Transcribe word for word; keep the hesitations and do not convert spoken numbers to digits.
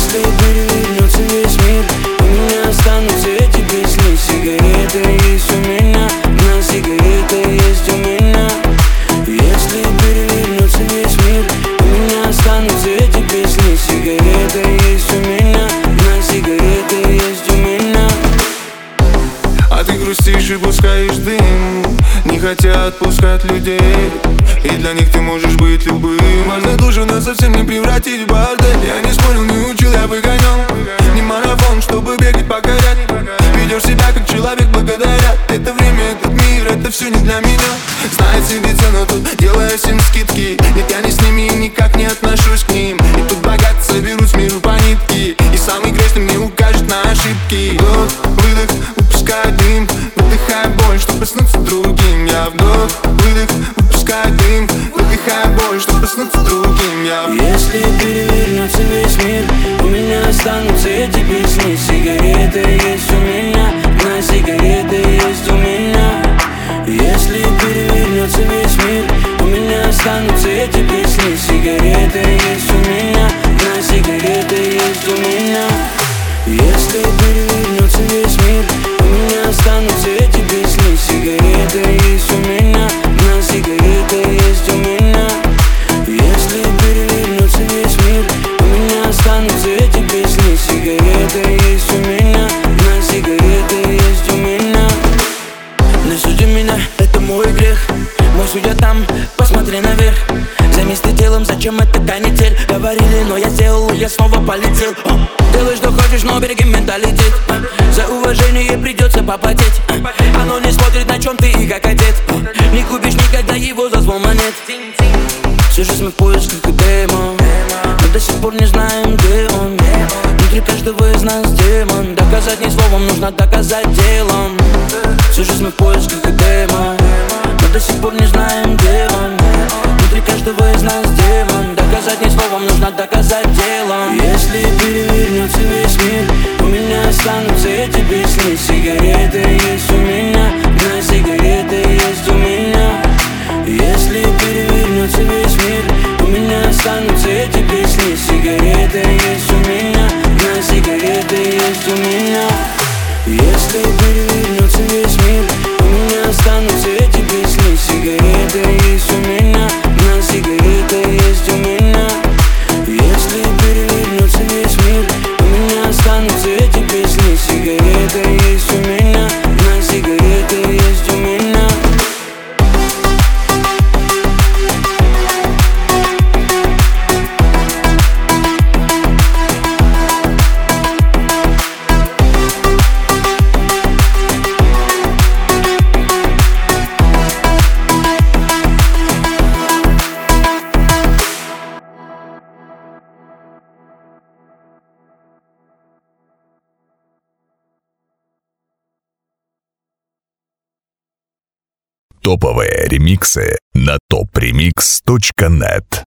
Если перевернется весь мир, у меня останутся эти песни. Сигарета есть у меня, на сигарета есть у меня. Если перевернется весь мир, у меня останутся эти песни. Сигарета есть у меня, на сигарета есть у меня. А ты грустишь и пускаешь дым, не хотя отпускать людей. И для них ты можешь быть любым. Важно душу, но совсем не превратить в бордель. Я не спорил, не учил, я выгонял. Не марафон, чтобы бегать, покорять. Ведешь себя как человек, благодаря. Это время, этот мир, это все не для меня. Знает себе цену тут, делая всем скидки. Нет, я не с ними и никак не отношусь к ним. И тут богатые соберут с миру по нитке. И самый грешный мне укажет на ошибки. Вдох, выдох, выпускай дым. Выдыхай боль, чтобы проснуться другим. Я вдох, выдох, выпускай дым. Выдыхай боль, чтобы проснуться другим. Я вдох. Если перевернется весь мир, у меня останутся эти песни. Сигарета есть у меня, на сигарета есть у меня. Если перевернется весь мир, у меня останутся эти песни. Сигарета есть у меня, на сигарета есть у меня. Если перевернется весь мир, у меня останутся эти песни. Сигарета есть у меня, на сигарета есть у меня. Если перевернется весь мир, у меня останутся эти песни. Сигарета есть у меня, на сигарета есть у меня. Не суди меня, это мой грех. Мой судья там, посмотри наверх. Займись ты делом, зачем это канитель? Говорили, но я сделал, я снова полетел. Делай, что хочешь, но береги менталитет. За уважение придется попотеть. Оно не смотрит, на чем ты и как одет. Не купишь никогда его за звон монет. Всю жизнь мы в поисках демо, но до сих пор не знаем, где он. Внутри каждого из нас демон. Доказать не словом, нужно доказать делом. Всю жизнь мы в поисках демо, но до сих пор не знаем, где он. Внутри каждого из нас демон. Доказать не словом, нужно доказать делом. Если перевернется весь мир, у меня останутся эти песни. Сигарета есть у меня, на сигарета есть у меня. Если перевернется весь мир, у меня останутся эти песни. Сигарета есть у меня, на сигарета есть у меня. Если перевернется весь мир, у меня останутся эти песни. Сигарета есть у меня, на сигарета есть у меня. Если перевернется весь мир, у меня останутся эти песни. Сигарета есть у меня, на сигарета есть у меня. Топовые ремиксы на топ ремикс точка нет.